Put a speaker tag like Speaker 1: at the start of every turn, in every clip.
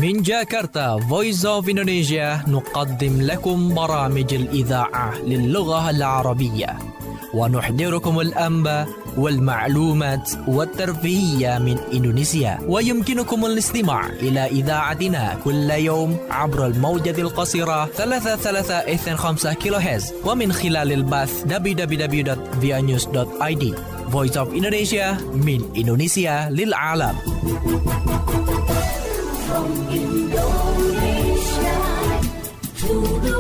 Speaker 1: من جاكرتا Voice of Indonesia نقدم لكم برامج الإذاعة للغة العربية ونحضركم الأنباء والمعلومات والترفيهية من إندونيسيا. ويمكنكم الاستماع إلى إذاعتنا كل يوم عبر الموجة القصيرة 3325 كيلوهرتز ومن خلال البث www.vianews.id. Voice of Indonesia من إندونيسيا للعالم.
Speaker 2: From Indonesia to the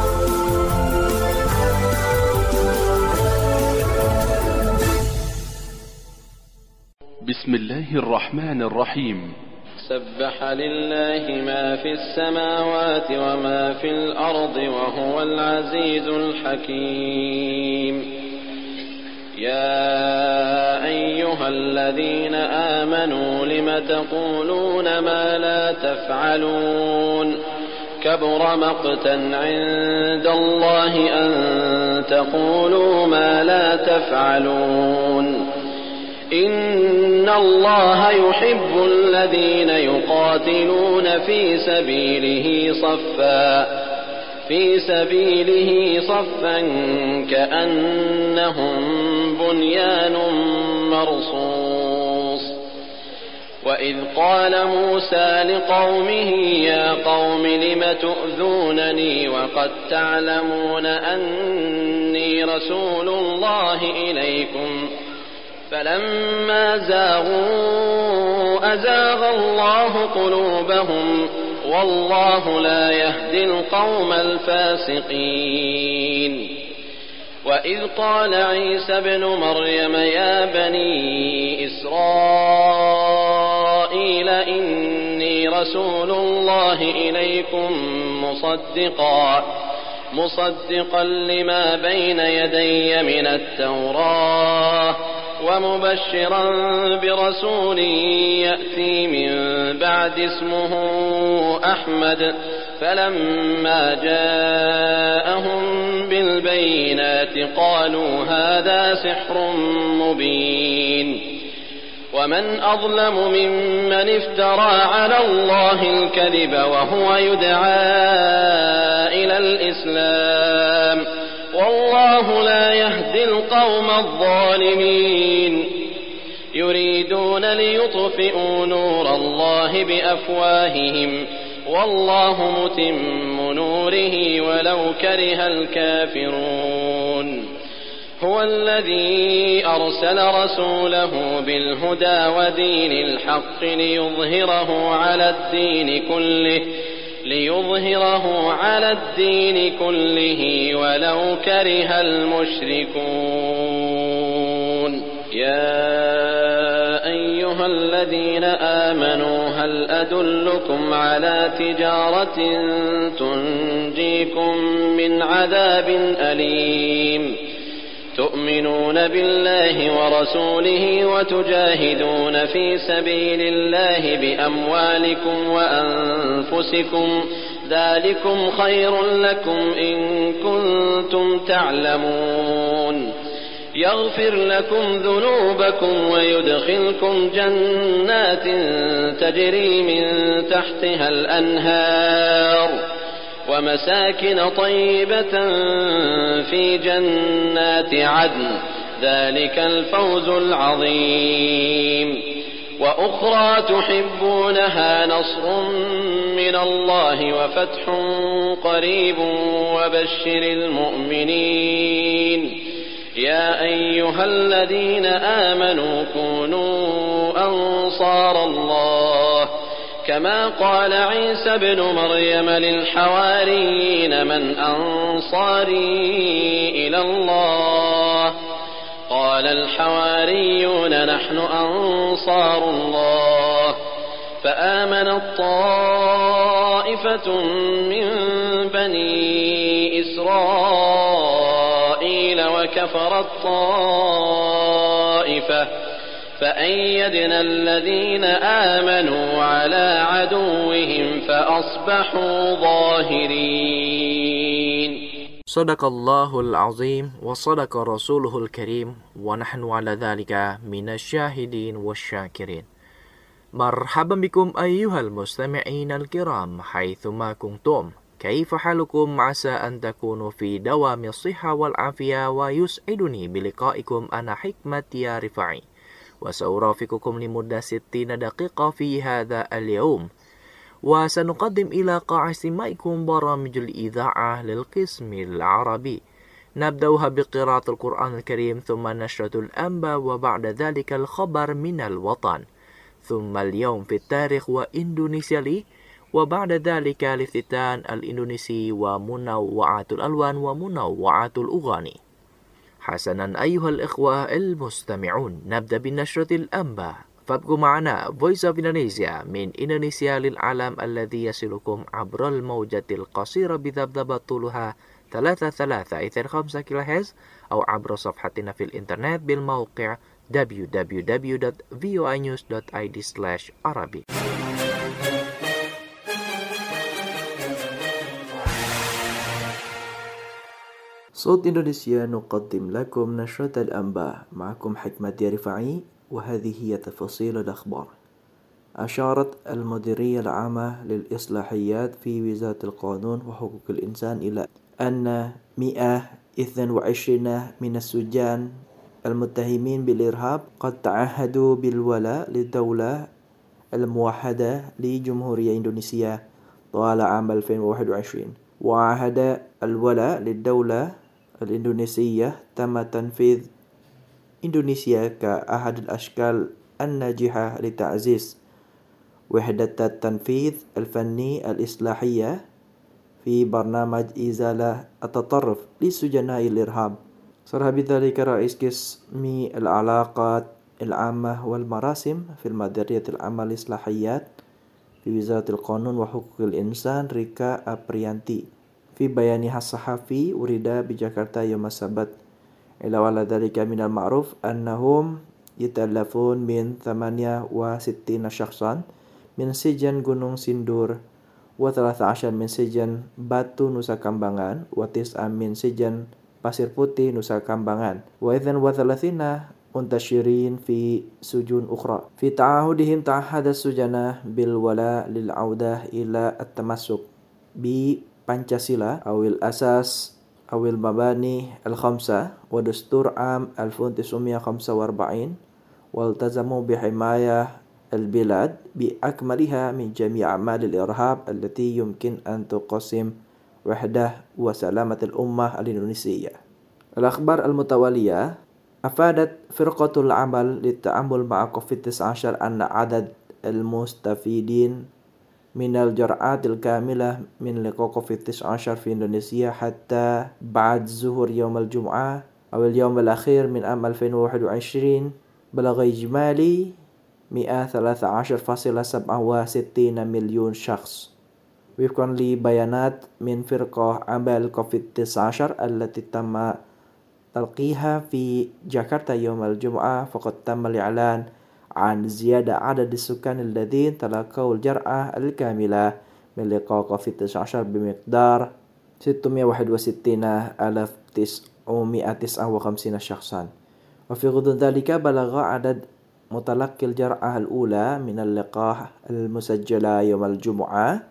Speaker 2: world.
Speaker 3: بسم الله الرحمن الرحيم.
Speaker 4: سبح لله ما في السماوات وما في الأرض وهو العزيز الحكيم. يا أيها الذين آمنوا لم تقولون ما لا تفعلون كبر مقتا عند الله أن تقولوا ما لا تفعلون إن الله يحب الذين يقاتلون في سبيله صفا كأنهم بنيان مرصوص. وإذ قال موسى لقومه يا قوم لم تؤذونني وقد تعلمون أني رسول الله إليكم فلما زاغوا أزاغ الله قلوبهم والله لا يهدي القوم الفاسقين. وإذ قال عيسى ابن مريم يا بني إسرائيل إني رسول الله إليكم مصدقا لما بين يدي من التوراة ومبشرا برسول يأتي من بعد اسمه أحمد فلما جاءهم بالبينات قالوا هذا سحر مبين. ومن أظلم ممن افترى على الله الكذب وهو يدعى إلى الإسلام والله لا يهدي القوم الظالمين. يريدون ليطفئوا نور الله بأفواههم والله متم نوره ولو كره الكافرون. هو الذي أرسل رسوله بالهدى ودين الحق ليظهره على الدين كله ولو كره المشركون. يا أيها الذين آمنوا هل أدلكم على تجارة تنجيكم من عذاب أليم تؤمنون بالله ورسوله وتجاهدون في سبيل الله بأموالكم وأنفسكم ذلكم خير لكم إن كنتم تعلمون. يغفر لكم ذنوبكم ويدخلكم جنات تجري من تحتها الأنهار ومساكن طيبة في جنات عدن ذلك الفوز العظيم. وأخرى تحبونها نصر من الله وفتح قريب وبشر المؤمنين. يا أيها الذين آمنوا كونوا أنصار الله كما قال عيسى ابن مريم للحواريين من أنصاري إلى الله قال الحواريون نحن أنصار الله. فآمنت طائفة من بني إسرائيل وكفرت طائفة فأيدنا الذين آمنوا على عدوهم فأصبحوا ظاهرين.
Speaker 5: صدق الله العظيم وصدق رسوله الكريم ونحن على ذلك من الشاهدين والشاكرين. مرحبا بكم أيها المستمعين الكرام حيثما كنتم. كيف حالكم؟ عسى أن تكونوا في دوام الصحة والعافية، ويسعدني بلقائكم. أنا حكمة يا رفاعي، وسأرافقكم لمدة 60 دقيقة في هذا اليوم، وسنقدم إلى قاع استماعكم برامج الإذاعة للقسم العربي. نبدأها بقراءة القرآن الكريم، ثم نشرة الأنباء، وبعد ذلك الخبر من الوطن، ثم اليوم في التاريخ وإندونيسيا لي، وبعد ذلك الافتتان الإندونيسي ومنوعات الألوان ومنوعات الأغاني. حسنا أيها الإخوة المستمعون، نبدأ بنشرة الأنباء، فابقوا معنا Voice of Indonesia من إندونيسيا للعالم، الذي يصلكم عبر الموجة القصيرة بذبذبة طولها 33.5 كيلوهرتز، أو عبر صفحتنا في الإنترنت بالموقع www.voinews.id/Arabic. صوت إندونيسيا نقدم لكم نشرة الأنباء، معكم حكمة يا رفاعي، وهذه هي تفاصيل الأخبار. أشارت المديرية العامة للإصلاحيات في وزارة القانون وحقوق الإنسان إلى أن 122 من السجان المتهمين بالإرهاب قد تعهدوا بالولاء للدولة الموحدة لجمهورية إندونيسيا طوال عام 2021. وعهد الولاء للدولة الإندونيسية تم تنفيذ إندونيسيا كأحد الأشكال الناجحة لتعزيز وحدة التنفيذ الفني الإصلاحية في برنامج إزالة التطرف لسجناء الإرهاب. صرح بذلك رئيس قسم العلاقات العامة والمراسم في المديرية العامة للإصلاحيات في وزارة القانون وحقوق الإنسان ريكا أبريانتي في بيانها الصحفي ورد بجاكرتا يوم السبت. على ذلك من المعروف أنهم يتألفون من 68 شخصا من سجن Gunung Sindur و13 من سجن Batu Nusa Kambangan و9 من سجن Pasir Putih Nusa Kambangan و30 منتشرين في سجون أخرى. في تعهدهم تعهد السجناء بالولاء للعودة إلى التمسك ببانشاسيلا أو الأساس أو المباني الخمسة ودستور عام 1945، والتزموا بحماية البلاد بأكملها من جميع أعمال الإرهاب التي يمكن أن تقسم وحدة وسلامة الأمة الإندونيسية. الأخبار المتوالية أفادت فرقة العمل للتعامل مع كوفيد-19 أن عدد المستفيدين من الجرعات الكاملة من لقاح كوفيد-19 في إندونيسيا حتى بعد ظهور يوم الجمعة أو اليوم الأخير من عام 2021 بلغ إجمالي 113.67 مليون شخص، وفقا لبيانات من فرقة عمل كوفيد-19 التي تم تلقيها في جاكرتا يوم الجمعة. فقد تم الإعلان عن زيادة عدد السكان الذين تلقوا الجرعة الكاملة من لقاح كوفيد-19 بمقدار 661,959 شخصا. وفي غضون ذلك بلغ عدد متلقي الجرعة الأولى من اللقاح المسجلة يوم الجمعة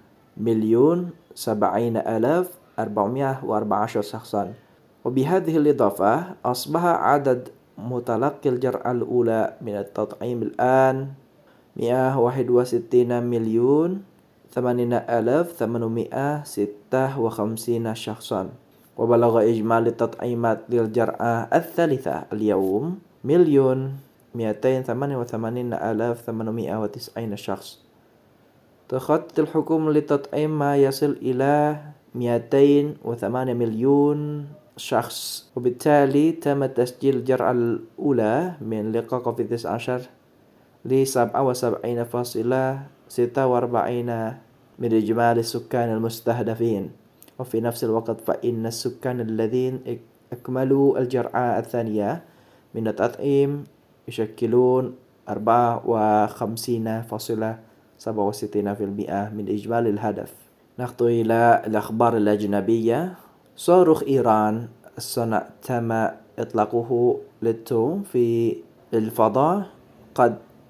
Speaker 5: 1,070,414 شخصا. وبهذه الإضافة أصبح عدد متلقي الجرعة الأولى من التطعيم الآن 161,080,856 شخصا. وبلغ إجمالي التطعيمات للجرعة الثالثة اليوم 1,288,890 شخص. تخطط الحكومة للتطعيم ما يصل إلى 208 مليون شخص، وبالتالي تم تسجيل الجرعة الأولى من لقاح كوفيد-19 ل 77.46 من إجمالي السكان المستهدفين. وفي نفس الوقت فإن السكان الذين أكملوا الجرعة الثانية من التطعيم يشكلون 54.67% من إجمالي الهدف. نخطو إلى الأخبار الأجنبية. صاروخ إيران الصنع تم إطلاقه للتو في الفضاء قد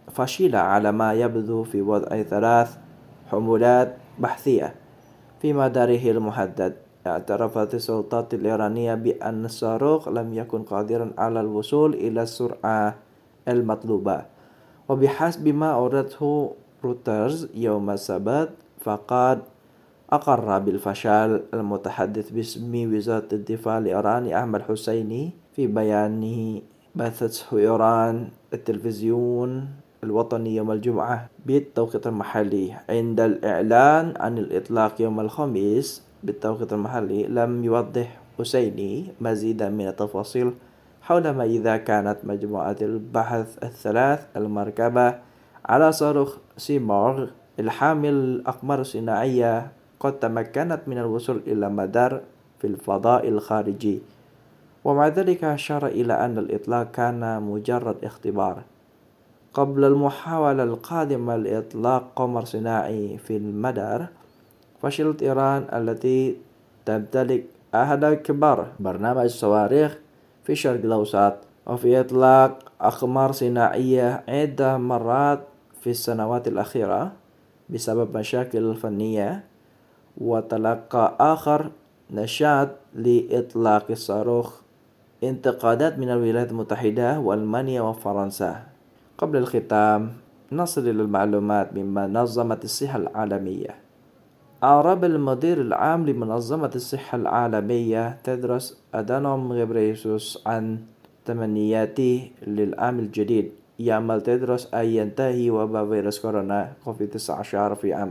Speaker 5: فشل على ما يبدو في وضع 3 حمولات بحثية في مداره المحدد. اعترفت السلطات الإيرانية بأن الصاروخ لم يكن قادرا على الوصول إلى السرعة المطلوبة. وبحسب ما أوردته رويترز يوم السبت، فقد أقر بالفشل المتحدث باسم وزارة الدفاع الإيراني أحمد حسيني في بيانه بثته إيران التلفزيون الوطني يوم الجمعة بالتوقيت المحلي. عند الإعلان عن الإطلاق يوم الخميس بالتوقيت المحلي، لم يوضح حسيني مزيدا من التفاصيل حول ما إذا كانت مجموعة البحث الثلاث المركبة على صاروخ سيمورغ الحامل أقمار صناعية قد تمكنت من الوصول إلى مدار في الفضاء الخارجي. ومع ذلك أشار إلى أن الإطلاق كان مجرد اختبار قبل المحاولة القادمة لإطلاق قمر صناعي في المدار. فشلت إيران التي تمتلك أحد كبار برنامج الصواريخ في الشرق الأوسط وفي إطلاق أقمار صناعية عدة مرات في السنوات الأخيرة بسبب مشاكل فنية. وتلقى آخر نشاط لإطلاق الصاروخ انتقادات من الولايات المتحدة وألمانيا وفرنسا. قبل الختام نصل إلى المعلومات من منظمة الصحة العالمية. أعرب المدير العام لمنظمة الصحة العالمية تدرس أدانوم غبريسوس عن تمنياته للعام الجديد. يأمل تدرس أن ينتهي وباء فيروس كورونا كوفيد-19 في عام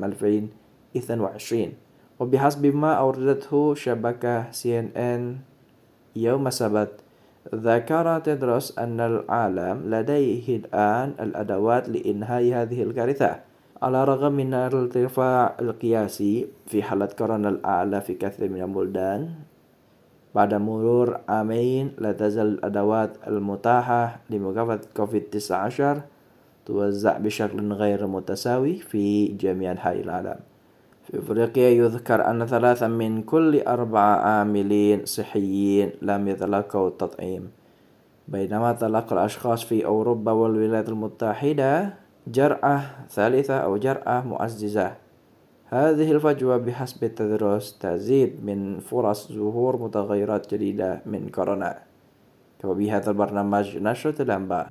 Speaker 5: 2022. وبحسب ما أوردته شبكة CNN يوم السبت، ذكر تدرس أن العالم لديه الآن الأدوات لإنهاء هذه الكارثة. على الرغم من الارتفاع القياسي في حالة كورونا الأعلى في كثير من البلدان بعد مرور عامين، لا تزال الأدوات المتاحة لمكافحة كوفيد-19 توزع بشكل غير متساوي في جميع أنحاء العالم. في أفريقيا يذكر أن 3 من كل 4 عاملين صحيين لم يتلقوا التطعيم، بينما تلقى الأشخاص في أوروبا والولايات المتحدة جرعة ثالثة أو جرعة مؤززة. هذه الفجوة بحسب التدرس تزيد من فرص ظهور متغيرات جديدة من كورونا. وبهذا البرنامج نشرة الأنباء.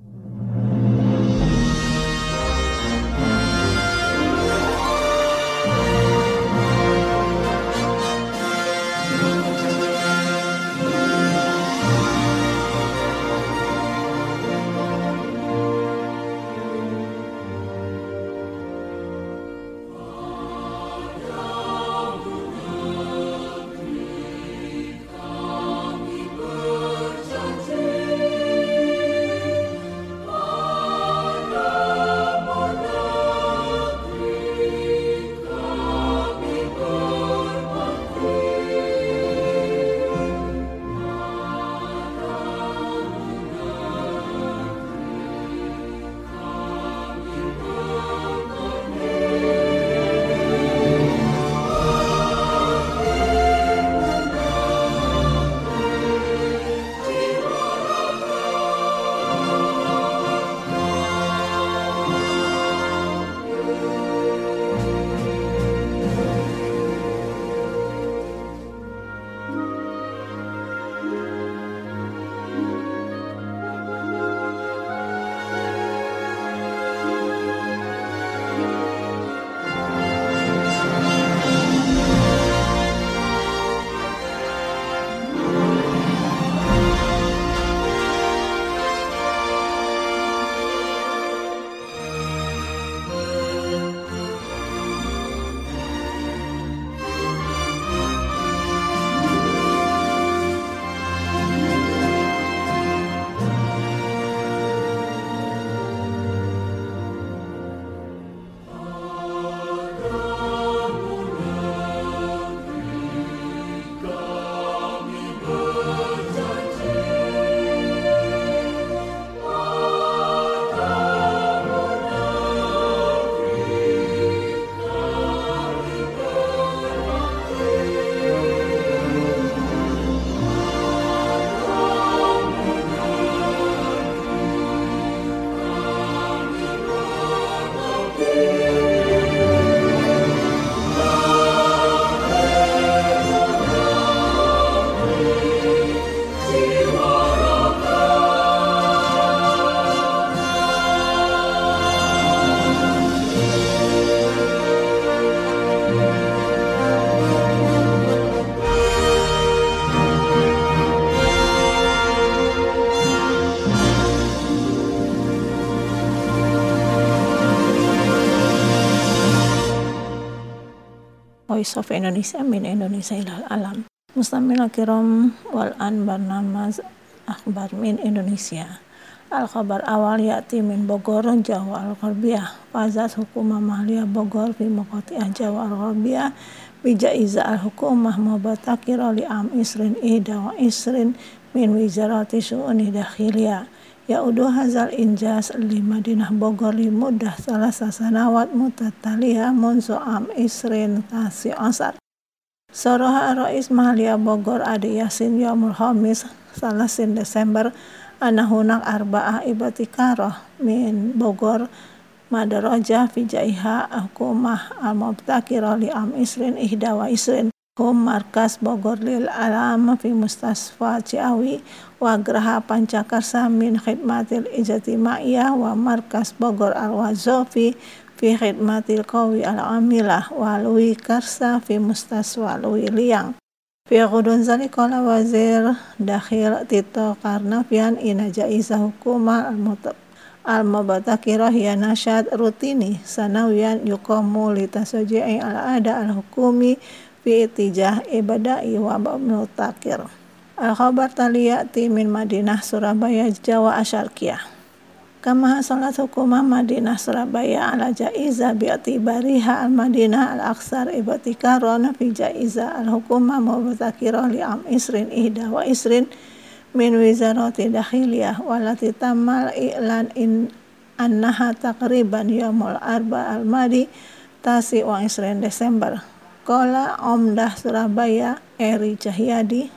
Speaker 6: Voice of Indonesia min Indonesia ilal alam. Mustamil kiram wal an barnamaz akhbar min Indonesia. Al-khabar awal ya'ti min Bogor, Jawa Al-Gharbiyah. Fazat hukumah mahliya Bogor fi maqati'ah Jawa Al-Gharbiyah bijaiza al-hukumah mubatakira li'am isrin ihda wa isrin min wizarati su'uni dakhiliyah. Ya'udu hazal injas li Madinah Bogor li muddah salasa sanawat mutataliyah munsu am isrin tasi asar. Soroha Rais Mahliya Bogor Adi Yasin Yaumul Khamis Salasin Desember anahunak arba'ah ibatikara min Bogor madaraja fi jaiha hukumah al-mubtakira li am isrin ihda wa isrin hum markas Bogor lil alam fi mustasfa Ciawi wa graha pancakarsa min khidmatil ijtimaiyah wa markas Bogor al-wazofi fi khidmatil qawi al-amilah wa lui karsa fi mustasfa lui liang. Fi ghudun zalikola wazir dakhil Tito Karnavian ina jaisa hukumah al-mubatakirah hiya nasyad rutini sanawian yuqamu litasoji'i al-ada al-hukumi fi itijah ibadai wa mutakir. Al-khabar taliyati min Madinah Surabaya Jawa Asyarkiyah. Kama hasalat hukumah Madinah Surabaya ala jaiza bi'atibariha al-Madinah al-aksar ibatikaron fi jaiza al-hukumah mubatakirah li'am isrin ihda wa isrin min wizarati dakhiliyah walati tamal i'lan in annaha taqriban yaumul arba al-madi tasi wa isrin Desember. Qala Omdah Surabaya Eri Cahyadi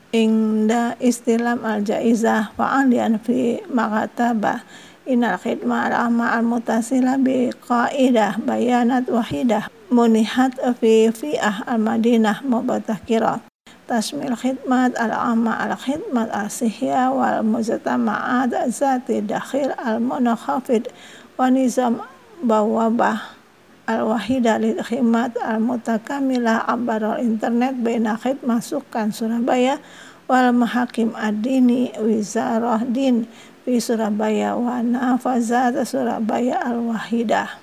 Speaker 6: ingda istilam al-jaizah fa'alian fi makatabah inal khidmah al-amma al-mutasila bi qaidah bayanat wahidah munihat fi fi'ah al-Madinah mubatakirah tasmil khidmat al-amma al-khidmat al-sihya wal mujtama'at zati dakhil al-munakhafid wa nizam bawabah al-wahidah lil khidmat al-mutakamilah abar internet baina khidmah sukan Surabaya wal mahakim ad-dini wizarah din fi Surabaya wa nafazat Surabaya al-wahidah.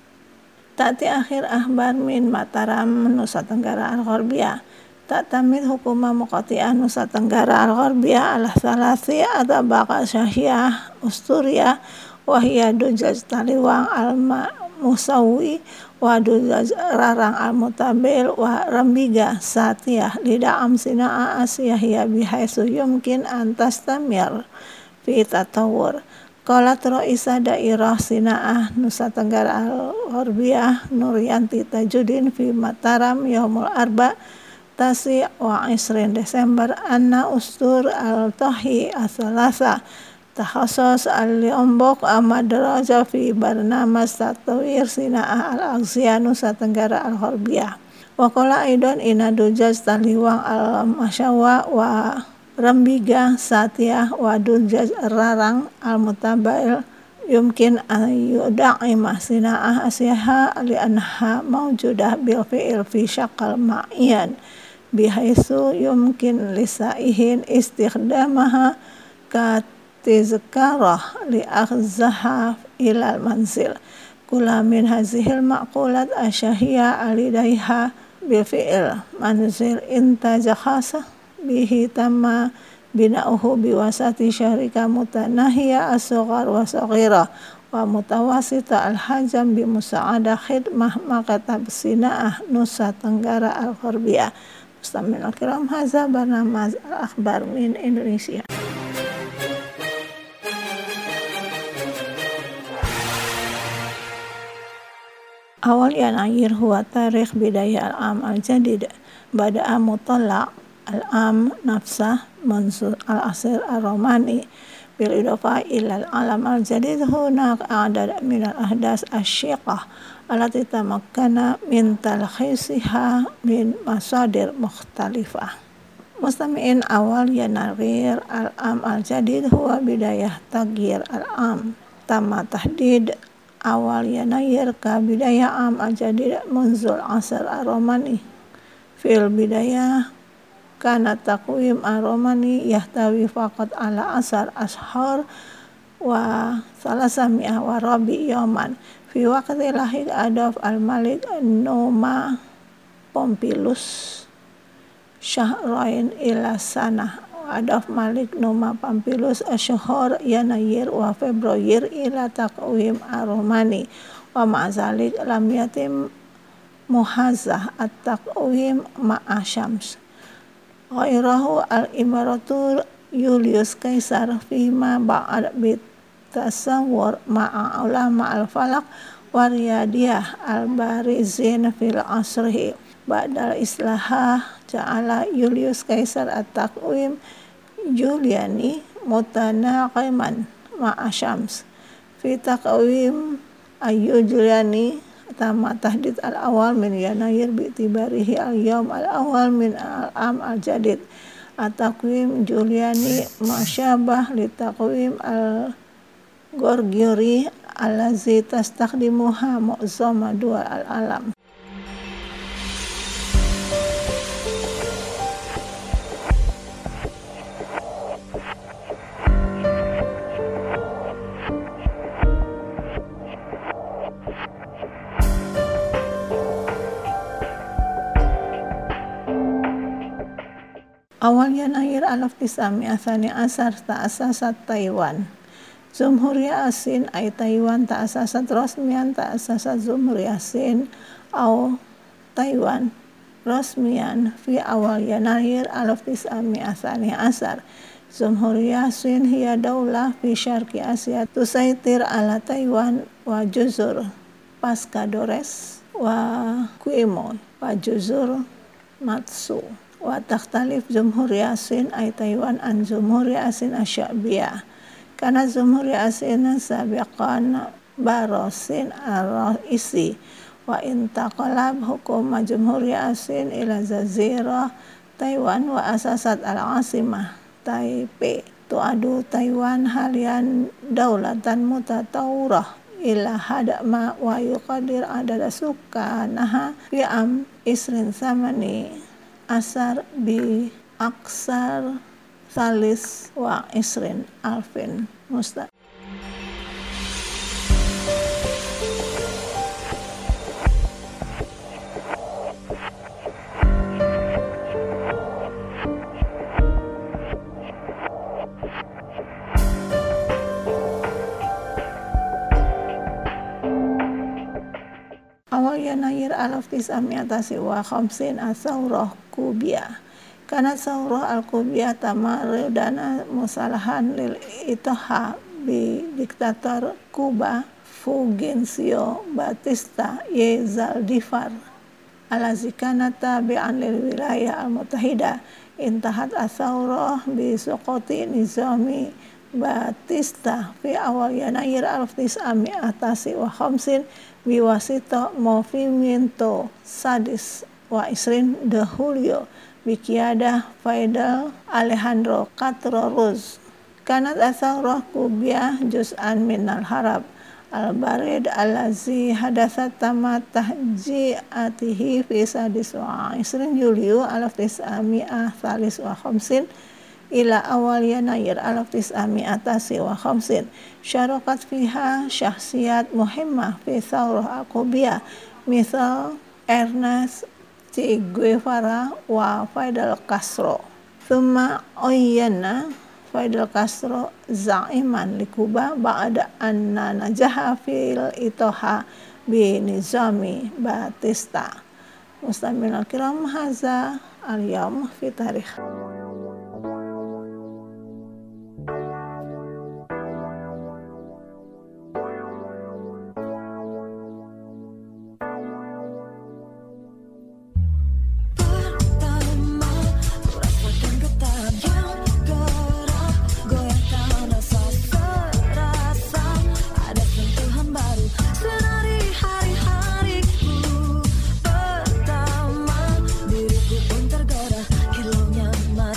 Speaker 6: Ta'ti akhir ahbar min Mataram Nusa Tenggara Al-Gharbiyah. Ta'tamid hukumah muqati'ah Nusa Tenggara Al-Gharbiyah ala salasi atabaka syahiyah usturiyah wahiyya dujaj taliwang al-musawi wa dujaj rarang al-mutabil wa rambiga satiyah lida'am sina'a asiyahiyah bihaisu yumkin antastamir fi tatawur. Qalat Raisa Dairah Sinaah Nusa Tenggara Al-Gharbiyah Nuryanti Tajudin fi Mataram Yaumul Arba Tasi wa Isrin Desember anna ustur al-tahi asalasa takhasus al-Lombok amadraja fi barnamas tatawir Sinaah al-Aghziyah Nusa Tenggara Al-Gharbiyah. Wa qala aidan ina dujaj taliwang al-masyawa wa rambiga satiyah wa dujaj rarang al-mutabail yumkin ayuda'imah sina'ah asyaha li'anha mawjudah bil fi'il fi syakal ma'iyan bihaisu yumkin lisaihin istikhdamaha katizkarah li'akhzaha ilal manzil kula min hazihil ma'qulat asyahiyah alidaiha bil fi'il manzil intajakhasa bihi tamma bina'uhu biwasati syarika mutanahiyah as-sughar wa saghirah wa mutawasita al-hajam bi musa'adah khidmah makatab sina'ah Nusa Tenggara Al-Gharbiyah. Mustamil al-kiram haza barnamaz al-akhbar min Indonesia. Awal yanayir huwa tarikh bidayah al-am al-jadid bada'a mutallaq al-am nafsah mansur al-asir al-romani bil idofa ilal alam al-jadid hunak adad min al-ahdas asyiqah alati tamakkana min talkhisiha min masadir mukhtalifah. Mustami'in awal yanagir al-am al-jadid huwa bidayah tagyir al-am tamma tahdid awal yanayir ka bidayah am al-jadid munzul asir al-romani fil bidayah kana taqwim ar-romani yahtawi faqat ala asar ashar wa salasami'ah wa rabi yaman fi waqti lahik adaf al-malik Noma Pompilus syahrain ila sanah wa adaf Malik numa Pompilus asyhur Yanayir wa Februar ila taqwim ar-Romani wa ma'zalik lam yatim muhazzah at-taqwim ma'a syams ghairahu al-imaratul Julius Caesar fima ba'ad bitasawwur ma'a ulama al-falak wariyadiyah al-barizin fil asrihi ba'dal islahah ja'ala Julius Caesar at-taqwim Juliani mutanaqiman ma'a syams fi taqwim Juliani tama tahdid al-awal min Yanayir bi'tibarihi al-yawm al-awal min al-am al-jadid at-taqwim Juliani masyabah li taqwim al-Gorgiori allazi tastakhdimuha mu'zama dual al-alam. Awal Yanayir 1912 ta'asasat Taiwan. Jumhuriyah Asin ay Taiwan ta'asasat rasmiyan ta'asasat Jumhuriyah Asin au Taiwan rasmiyan fi awal Yanayir 1912. Jumhuriyah Asin hiya daulah fi syarqi Asia tusaitir ala Taiwan wa juzur Pascadores wa Quemoy wa juzur Matsu. Wa takhtalif Jumhuriyah Asin ay Taiwan an Jumhuriyah Asin asy'abiyah kana Jumhuriyah Asin sabiqan barosin ar-raisi wa intaqalab hukum Jumhuriyah Asin ila jazirah Taiwan wa asasat al-asimah Taipei tu'adu Taiwan halian daulatan mutatawrah ila hadama wa yuqadir adada sukanaha fi am isrin samani asar bi aksar salis wa isrin alfin mustaq. Awal Yanayir 1950 as-saurah Kubiyah. Kana saurah al-Kubiyah tamaridana musalahan lil itaha bi diktator Kuba Fulgencio Batista y Zaldívar alazi kana tabi'an lil wilayah al-Muttahida. Intahat as-saurah bi suqoti nizami Batista fi awal Yanayir 1950 biwasita movimiento sadis wa isrin de Julio bikiadah Fidel Alejandro Castro Ruz. Kanat as-saurah Kubiyah juz'an minal harab al-barid allazi hadasat tama tahji'atihi fi sadis wa isrin Julio 1953 ila awal Yanayir 1950. Syarakat fiha syahsiyat muhimmah fi saurah al-Kubiyah misal Ernest Che Guevara wa Fidel Castro. Thumma oyyana Fidel Castro za'iman li Kuba ba'da anna najaha fil itoha bi nizami Batista. Muslimin al-kiram, haza al-yawm fi tarikh.
Speaker 2: Diriku pun tergerak, kilaunya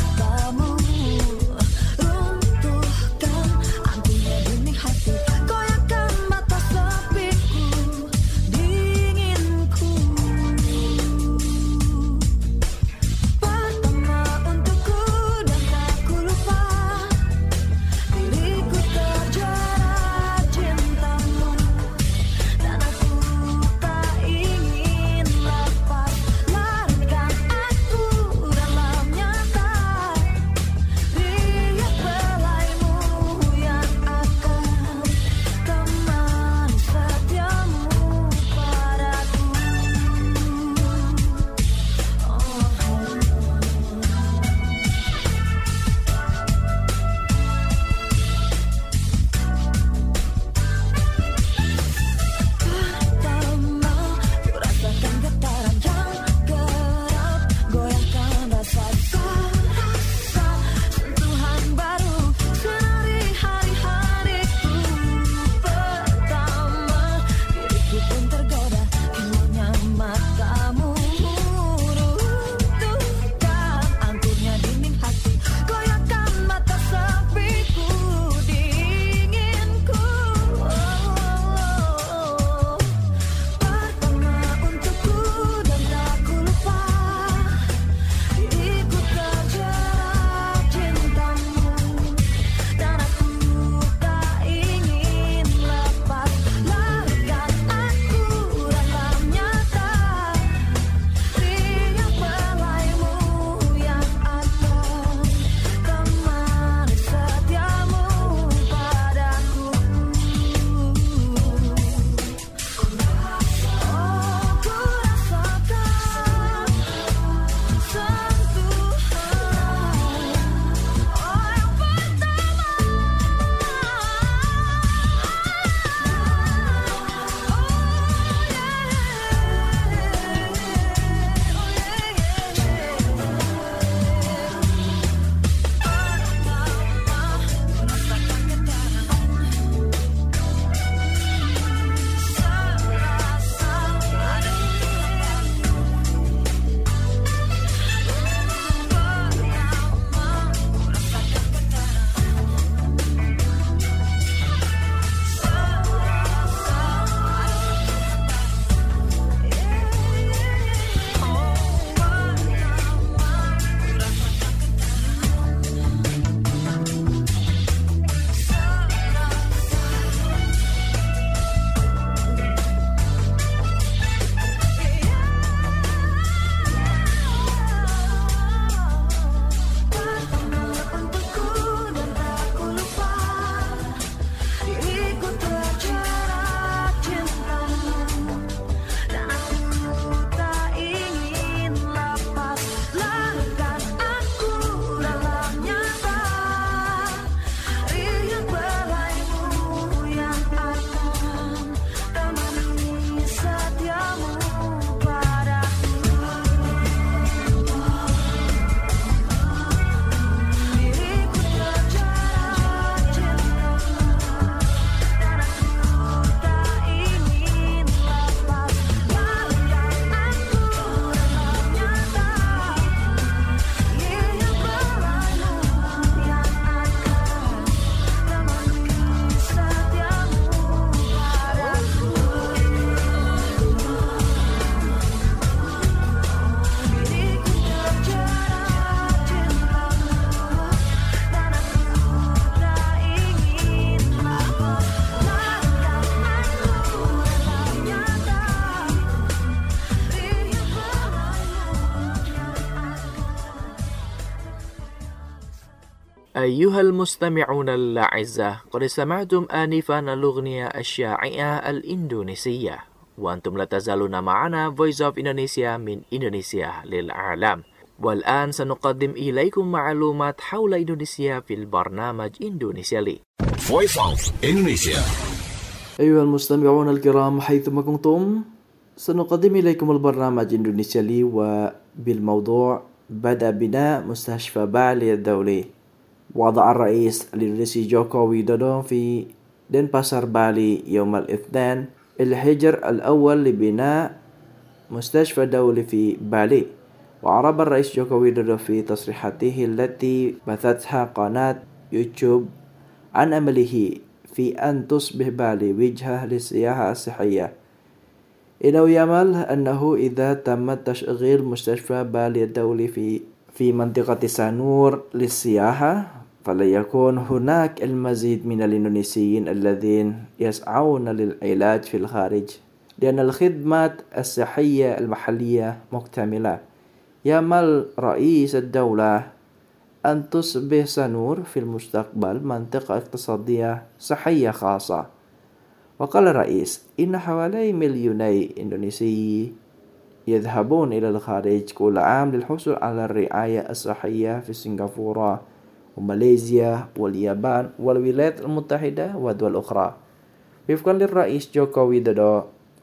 Speaker 5: أيها المستمعون الأعزاء، قد سمعتم آنفا الأغنية الشائعة الإندونيسية، وأنتم لا تزالون معنا Voice of Indonesia من إندونيسيا للعالم. والآن سنقدم إليكم معلومات حول إندونيسيا في البرنامج إندونيسيا لي.
Speaker 2: Voice of Indonesia.
Speaker 5: أيها المستمعون الكرام حيثما كنتم، سنقدم إليكم البرنامج إندونيسيا لي، وبالموضوع بدأ بناء مستشفى بالي الدولي. وضع الرئيس الإندونيسي جوكو ويدودو في دنباسار بالي يوم الاثنين الحجر الأول لبناء مستشفى دولي في بالي. وأعرب الرئيس جوكو ويدودو في تصريحاته التي بثتها قناة يوتيوب عن أمله في أن تصبح بالي وجهة للسياحة الصحية. إنه يأمل أنه إذا تم تشغيل مستشفى بالي الدولي في منطقة سانور للسياحة، فليكون هناك المزيد من الإندونيسيين الذين يسعون للعلاج في الخارج، لأن الخدمات الصحية المحلية مكتملة. يأمل رئيس الدولة أن تصبح سانور في المستقبل منطقة اقتصادية صحية خاصة. وقال الرئيس إن حوالي 2,000,000 إندونيسي يذهبون إلى الخارج كل عام للحصول على الرعاية الصحية في سنغافورة وماليزيا واليابان والولايات المتحدة ودول أخرى. وفقا للرئيس جوكو ويدودو،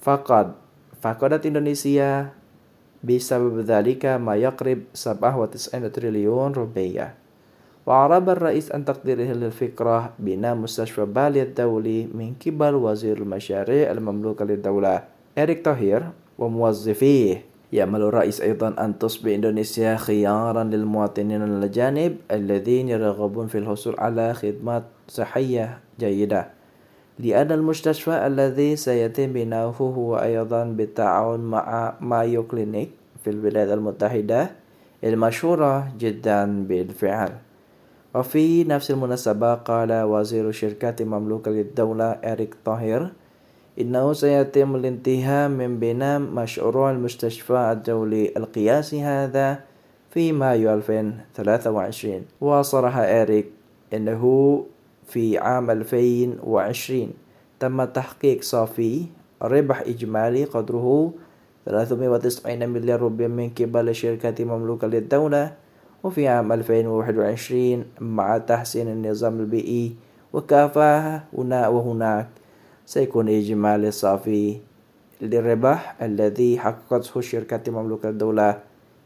Speaker 5: فقدت إندونيسيا بسبب ذلك ما يقرب 97 تريليون روبية. وأعرب الرئيس عن تقديره للفكرة بناء مستشفى بالي الدولي من قبل وزير المشاريع المملوكة للدولة إريك توهير وموظفيه. يأمل الرئيس أيضا أن تصبح إندونيسيا خيارا للمواطنين الأجانب الذين يرغبون في الحصول على خدمات صحية جيدة، لأن المستشفى الذي سيتم بناؤه هو أيضا بالتعاون مع مايو كلينيك في الولايات المتحدة المشهورة جدا بالفعل. وفي نفس المناسبة قال وزير الشركات المملوكة للدولة إريك توهير إنه سيتم الانتهاء من بناء مشروع المستشفى الدولي القياسي هذا في مايو 2023. وصرح إريك أنه في عام 2020 تم تحقيق صافي ربح إجمالي قدره 390 مليار روبية من قبل الشركات المملوكة للدولة. وفي عام 2021 مع تحسين النظام البيئي وكافة هنا وهناك سيكون إجمالي الصافي للربح الذي حققته الشركات المملوكة للدولة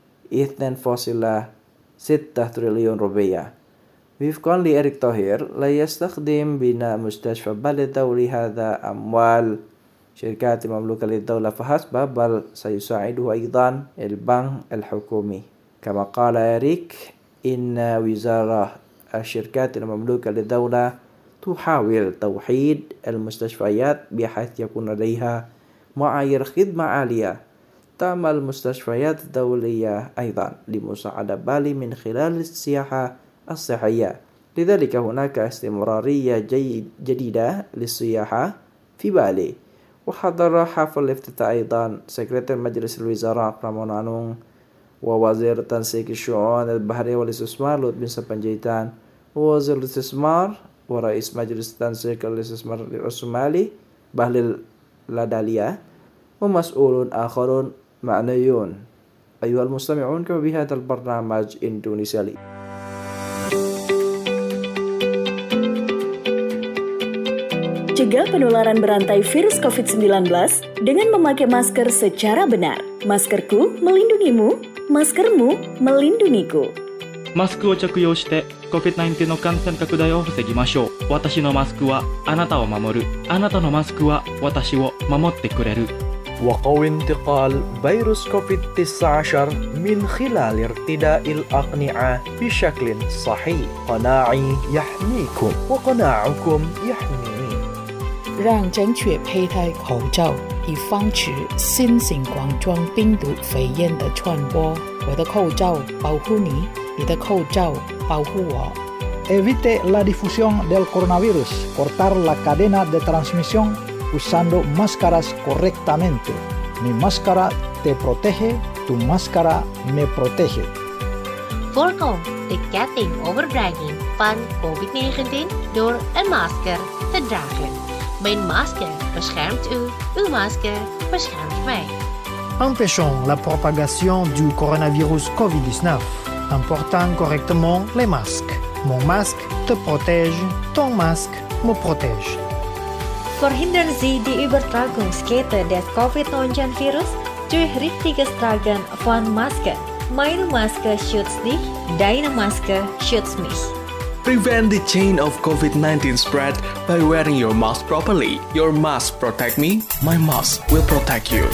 Speaker 5: 2.6 تريليون روبية. وفقا لإريك توهير، لا يستخدم بناء مستشفى بالي الدولي هذا أموال شركات المملوكة للدولة فحسب، بل سيساعده أيضا البنك الحكومي. كما قال إريك إن وزارة الشركات المملوكة للدولة تحاول توحيد المستشفيات بحيث يكون لديها معايير خدمة عالية. تعمل المستشفيات الدولية أيضا لمساعدة بالي من خلال السياحة الصحية، لذلك هناك استمرارية جديدة للسياحة في بالي. وحضر حفل الافتتاح أيضا سكرتير مجلس الوزراء براmono Anung ووزير تنسيق الشؤون البحرية والاستثمار لطفي سبنجيتان ووزير الاستثمار ورئيس مجلس تنسيق الاستثمار الصومالي بهليل لاداليا ومسؤولون آخرون معنيون. أيها المستمعون، كما بهذا البرنامج إندونيسيا لي.
Speaker 7: Cegah penularan berantai virus COVID-19 dengan memakai masker secara benar. Maskerku melindungimu, maskermu melindungiku.
Speaker 8: マスクを着用して COVID-19 の感染拡大を防ぎましょう。私のマスクはあなたを守る。あなたのマスクは私を守ってくれる。
Speaker 5: وقوي انتقال فيروس كوفيد-19 من خلال ارتداء الأقنعة بشكل صحيح. قناعي يحميكم وقناعكم يحميني.
Speaker 9: 让正确佩戴口罩，以防止新型冠状病毒肺炎的传播。我的口罩保护你，你的口罩保护我。
Speaker 10: Evite la difusión del coronavirus. Cortar la cadena de transmisión usando máscaras correctamente. Mi máscara te protege, tu máscara me protege.
Speaker 11: Forego the getting over bragging van COVID-19 door een masker te dragen. Mijn masker beschermt u, uw masker beschermt mij.
Speaker 12: Empêchons la propagation du coronavirus COVID-19 en portant correctement les masques. Mon masque te protège, ton masque me protège.
Speaker 13: Verhindern Sie die Übertragungskette des COVID-19-Virus durch richtiges Tragen von Masken. Meine Maske schützt dich, deine Maske schützt mich.
Speaker 14: Prevent the chain of COVID-19 spread by wearing your mask properly. Your mask protect me, my mask will protect you.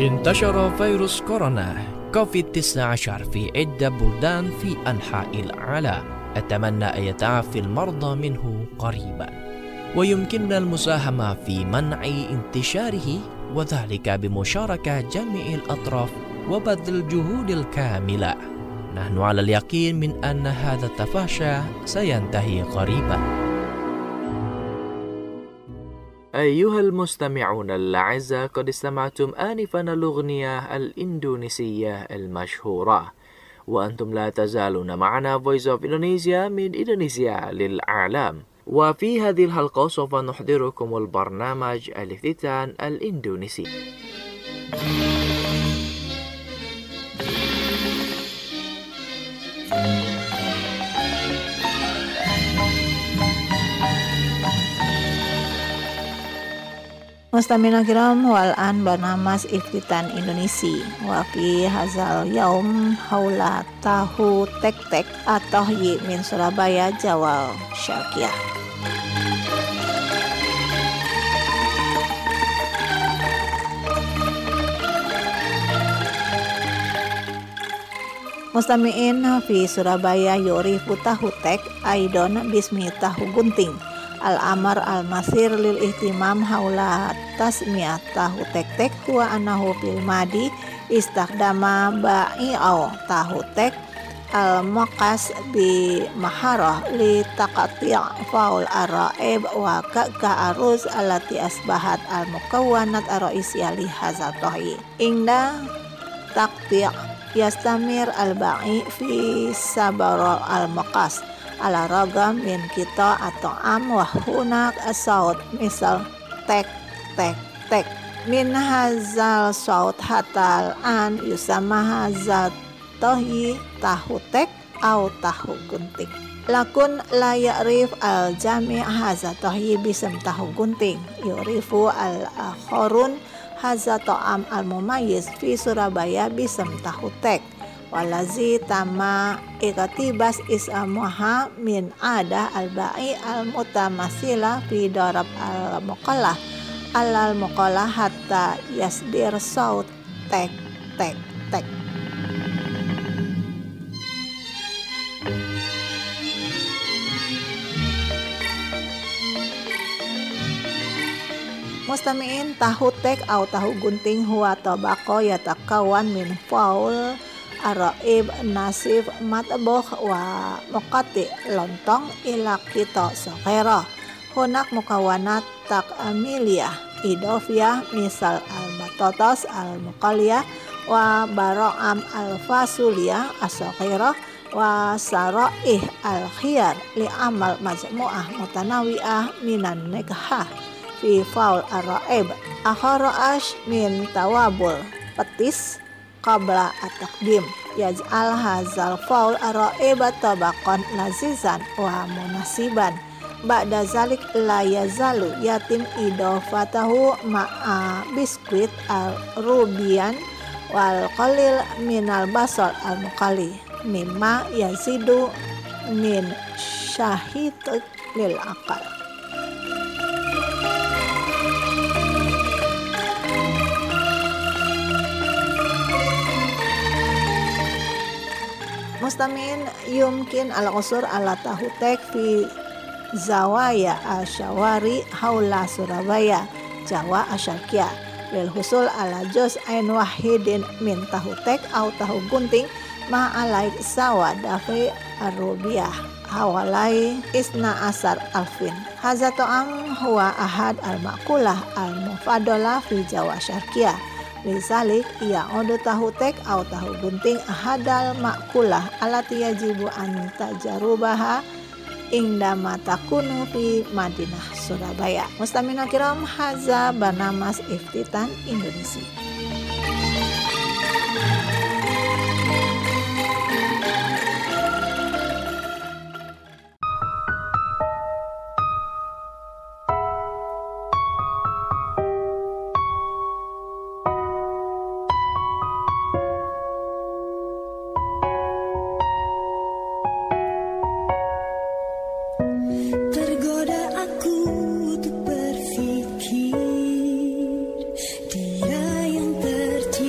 Speaker 5: انتشر فيروس كورونا كوفيد-19 في عدة بلدان في أنحاء العالم. أتمنى أن يتعافى المرضى منه قريبا، ويمكننا المساهمة في منع انتشاره، وذلك بمشاركة جميع الأطراف وبذل الجهود الكاملة. نحن على اليقين من أن هذا التفاشي سينتهي قريبا. أيها المستمعون الأعزاء، قد استمعتم آنفا الأغنية الإندونيسية المشهورة، وأنتم لا تزالون معنا Voice of Indonesia من إندونيسيا للعالم. وفي هذه الحلقة سوف نحضركم البرنامج الافتتان الإندونيسي.
Speaker 6: Mustamina kiram wal'an barnamas iftitan Indonesia wa fi hazal yaum haula tahu tek-tek atau yi min Surabaya Jawa Syarqiyah. Mustami'in fi Surabaya yurifu tahu tek aidon bismi tahu gunting. Al-amar al-masir lil ihtimam haula tasmiyah tahu tek-tek huwa anahu fil madi istakhdama ba'i'au tahu tek al-maqas bi maharah li taqati' faul ar-ra'ib wa ka'aruz allati asbahat al-mukawwanat ar-ra'isiyah li hazal tahi ingda taqti' yastamir al-ba'i fi sabar al-maqas ala ragam min kita atau am wa hunak asaut misal tek tek tek min hazal saut hatal an yusama hazal tohi tahu tek au tahu gunting lakun la ya'rif al jami' hazal tohi bisem tahu gunting yurifu al akhorun hazal to'am al mumayyiz fi Surabaya bisem tahu tek walazi tama ikatibas isamuha min ada al-ba'i al-mutamasila fi darab al-muqallah al-muqallah hatta yasdir saut tek tek tek. Mustami'in tahu tek au tahu gunting huwa tabaqo yatakawan min faul Ar-ra'ib nasif matboh wa muqati lontong ila kita saghira hunak mukawanat tak amiliyah idofiyah misal al-batatas al-muqaliyah wa bara'am al-fasuliyah as-saghira wa sara'ih al-khiyar li amal majmu'ah mutanawi'ah minan nikah fi faul ar-ra'ib akharash min tawabul petis qabla at-taqdim yaj'al hazal faul ar-ra'iba tabaqan lazizan wa munasiban ba'da zalik la yazalu yatim idofatahu ma'a biskuit al-rubian wal qalil minal basal al-muqali mimma yazidu min syahid lil aqal. Mustamin yumkin al-usur ala tahu tek fi zawaya al-syawari haula Surabaya Jawa Asyarqiyah lil husul ala juz ain wahidin min tahu tek au tahu gunting ma alaik sawa dafi ar-rubiyah hawalai isna asar alfin haza to'am huwa ahad al-makulah al-mufadalah fi Jawa Asyarqiyah. Lisalik ia odo tahu tek au tahu gunting ahadal makulah alati yajibu an tajarubaha indama takunu fi Madinah Surabaya. Mustamina kiram haza barnamas iftitan Indonesia.
Speaker 15: Dia yang tercinta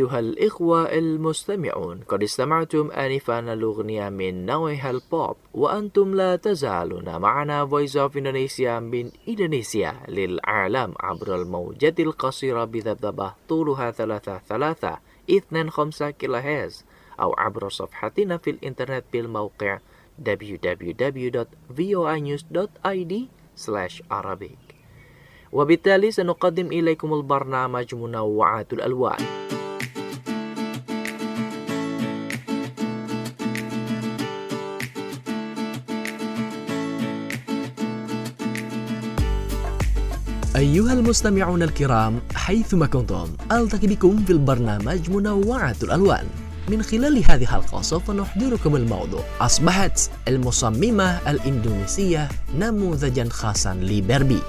Speaker 5: أيها الإخوة المستمعون، قد استمعتم آنفا الأغنية من نوعها البوب، وأنتم لا تزالون معنا Voice of Indonesia من إندونيسيا للعالم عبر الموجة القصيرة بذبذبة طولها 3.25 كيلوهرتز، أو عبر صفحتنا في الإنترنت بالموقع www.voinews.id/Arabic. وبالتالي سنقدم إليكم البرنامج منوعات الألوان.
Speaker 1: أيها المستمعون الكرام حيثما كنتم، ألتقي بكم في البرنامج منوعات الألوان. من خلال هذه الحلقة سوف نحضركم الموضوع: أصبحت المصممة الإندونيسية نموذجا خاصا لباربي.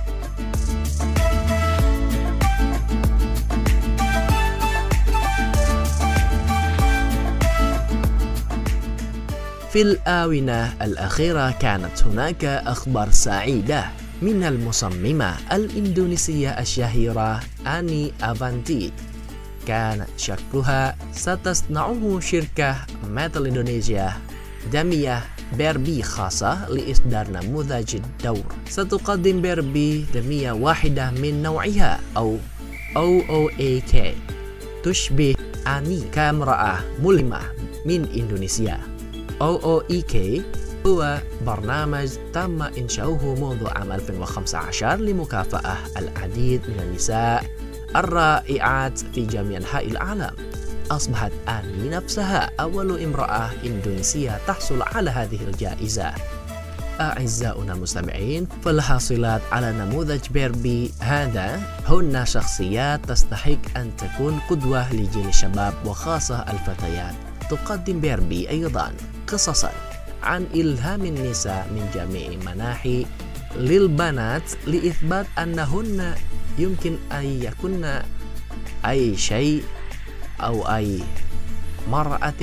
Speaker 1: في الآونة الأخيرة كانت هناك أخبار سعيدة من المصممة الإندونيسية الشهيرة آني أفانتي. كان شكلها ستصنعه شركة ماتل إندونيسيا دمية باربي خاصة لإصدار نموذج الدور. ستقدم باربي دمية واحدة من نوعها أو OOAK تشبه آني كامرأة ملهمة من إندونيسيا. OOAK هو برنامج تم إنشاؤه منذ عام 2015 لمكافأة العديد من النساء الرائعات في جميع أنحاء العالم. أصبحت آني نفسها أول امرأة إندونيسية تحصل على هذه الجائزة. أعزائنا المستمعين، فالحاصلات على نموذج باربي هذا هن شخصيات تستحق أن تكون قدوة لجيل الشباب وخاصة الفتيات. تقدم باربي أيضا قصصا عن إلهام النساء من جميع مناحي للبنات لإثبات أنهن يمكن أن يكون أي شيء أو أي مرأة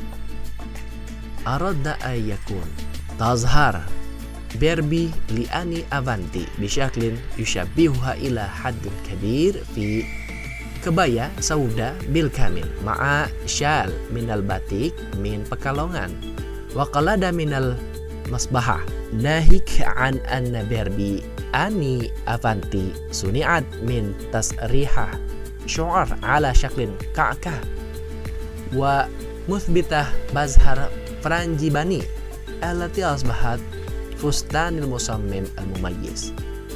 Speaker 1: أراد أن يكون. تظهر باربي لآني أفانتي بشكل يشبهها إلى حد كبير في kebaya سوداء بالكامل مع شال من الباتيك من Pekalongan وقلادة من المصباح، ناهيك عن أن باربي آني أفانتي صنعت من تسريحة شعر على شكل كعكة ومثبتة مظهر فرنجي بني التي أصبحت فستان المصمم المميز.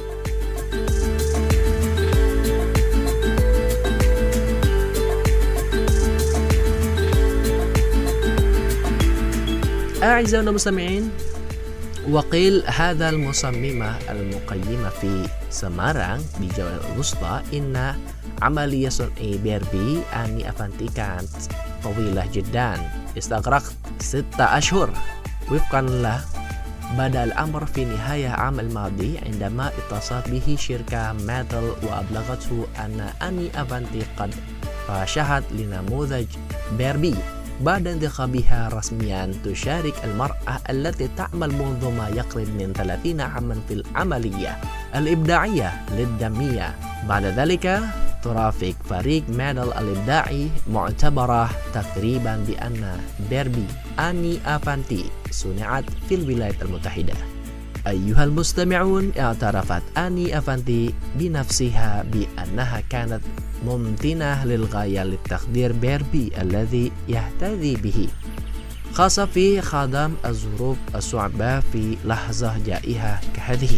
Speaker 1: أعزائنا المستمعين، وقيل هذا المصممة المقيمة في سمارang di Jawa الوسطى إن عملية صنع باربي آني أفانتي كانت طويلة جدا، استغرقت 6 أشهر وفقا له. بدأ الأمر في نهاية عام الماضي عندما اتصلت به شركة ماتل وأبلغته أن آني أفانتي قد رشحت لنموذج باربي بعد انتخابها رسميا تشارك المرأة التي تعمل منذ ما يقرب من 30 عاما في العملية الإبداعية للدمية. بعد ذلك ترافق فريق ماتل الإبداعي معتبرة تقريبا بأن باربي آني أفانتي صنعت في الولايات المتحدة. أيها المستمعون، اعترفت آني أفانتي بنفسها بأنها كانت ممتنة للغاية لتقدير باربي الذي يهتدي به، خاصة في خضم الظروف الصعبة في لحظة جائحة كهذه.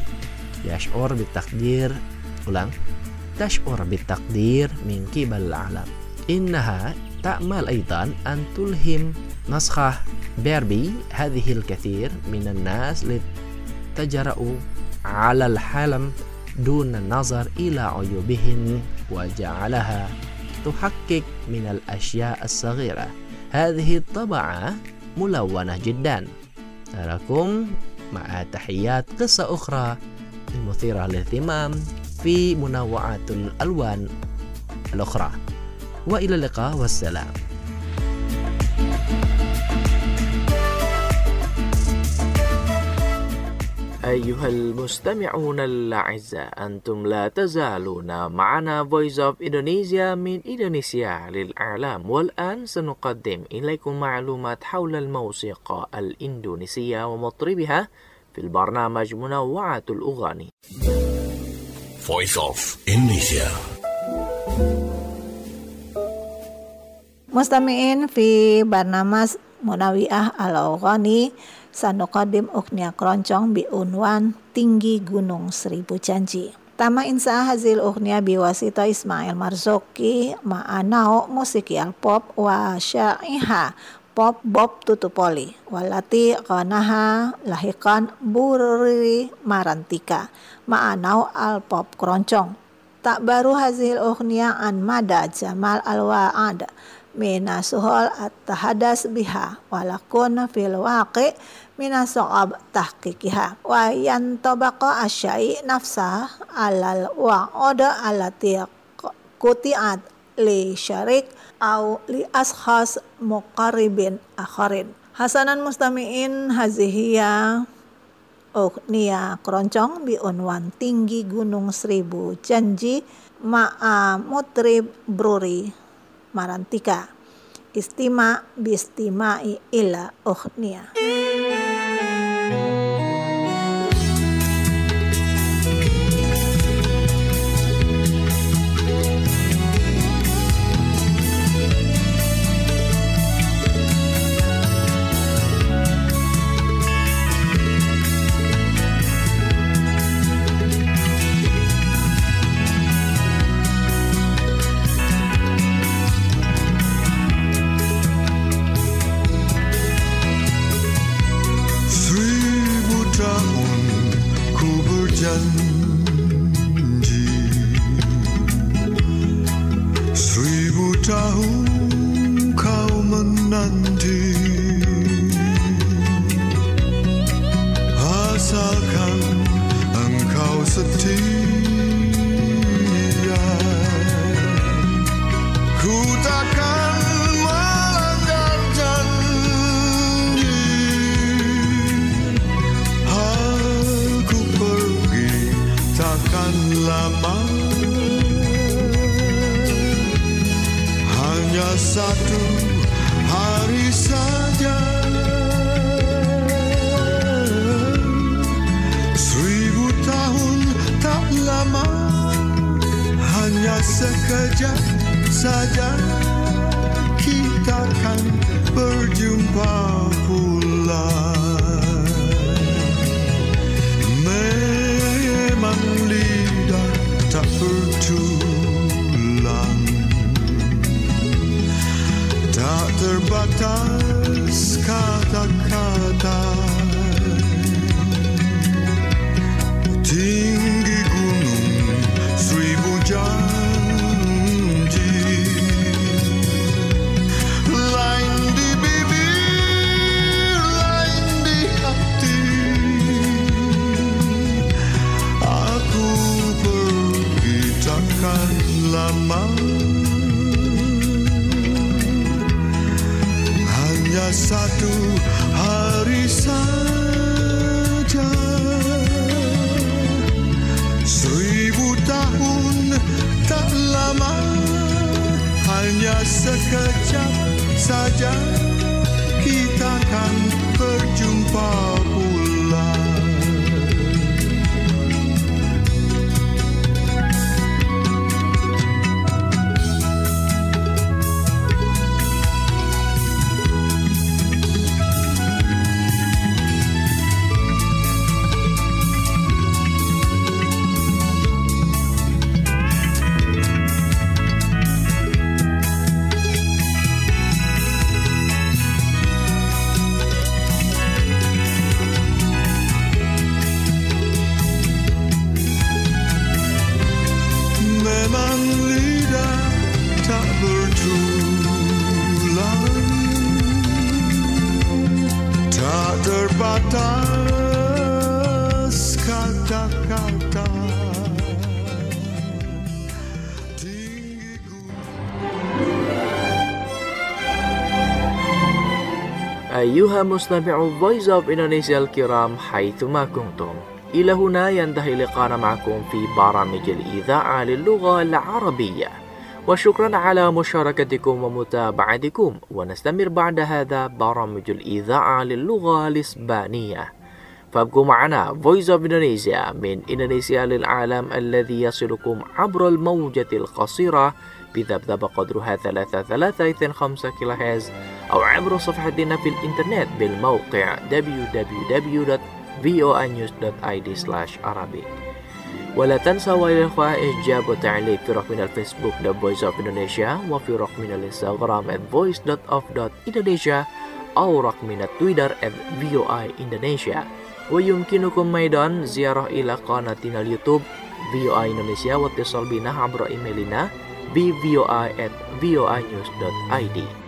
Speaker 1: تشعر بالتقدير من قبل العالم. إنها تأمل أيضا أن تلهم نسخة باربي هذه الكثير من الناس لتجرؤوا على الحلم دون النظر إلى عيوبهن وجعلها تحقق من الأشياء الصغيرة. هذه الطبعة ملونة جدا. نراكم مع تحيات قصة أخرى مثيرة للاهتمام في منوعات الألوان الأخرى، وإلى اللقاء والسلام.
Speaker 5: أيها المستمعون الأعزاء أنتم لا تزالون معنا Voice of Indonesia من إندونيسيا للإعلام والآن سنقدم إليكم معلومات حول الموسيقى الإندونيسية ومطربها في البرنامج منوعات الأغاني
Speaker 2: Voice of Indonesia.
Speaker 6: Mustami'in fi barnamas Munawi'ah al-Aghani sanuqadim ughnia keroncong bi unwan Tinggi Gunung Seribu Janji. Tama insa hazil ughnia biwasita Ismail Marzuki ma'anao musiki al-pop wa sya'iha pop Bob Tutupoli walati qanaha lahikan Buri Marantika ma'anau al-pop keroncong. Tak baru hazil ughnia an mada Jamal al-Wa'ad mina suhol at-tahadas biha walakun fil waqi mina so'ab tahqiqiha wa yantabaqa asyai nafsah alal wa'oda alati kuti'at li syarik au li ashas muqarribin akharin. Hasanan mustami'in hazihiya ughniya keroncong bi unwan Tinggi Gunung Seribu Janji ma'a mutrib Bruri Marantika. Istima bistima'i ila ughniya.
Speaker 15: Satu hari saja, 1000 tahun tak lama, hanya sekejap saja kita akan berjumpa pula. Memang lidah tak bertulang, tak terbatas kata-kata. Tinggi gunung 1000 janji, lain di bibir, lain di hati. Aku pergi takkan lama, hanya satu hari saja. 1000 tahun tak lama, hanya sekejap saja kita akan berjumpa pula. Terbatas kata-kata.
Speaker 5: Ayuha mustami'u Voice of Indonesia al-kiram haitsuma kuntum. إلى هنا ينتهي لقاءنا معكم في برامج الإذاعة للغة العربية، وشكرا على مشاركتكم ومتابعتكم. ونستمر بعد هذا برامج الإذاعة للغة الإسبانية، فابقوا معنا Voice of Indonesia من إندونيسيا للعالم الذي يصلكم عبر الموجة القصيرة بذبذب قدرها 3.325 كيلوهرتز، أو عبر صفحتنا في الإنترنت بالموقع www.voanews.id/arabic. ولا تنسوا إلى الإخوة إعجاب وتعليق في رقم الفيسبوك The Voice of Indonesia، وفي رقم الإنستغرام @voice.of.indonesia، أو رقم التويتر @voindonesia. ويمكنكم أيضا زيارة إلى قناتنا اليوتيوب VOA Indonesia، واتصال بنا عبر إيميلنا bvoi@voanews.id.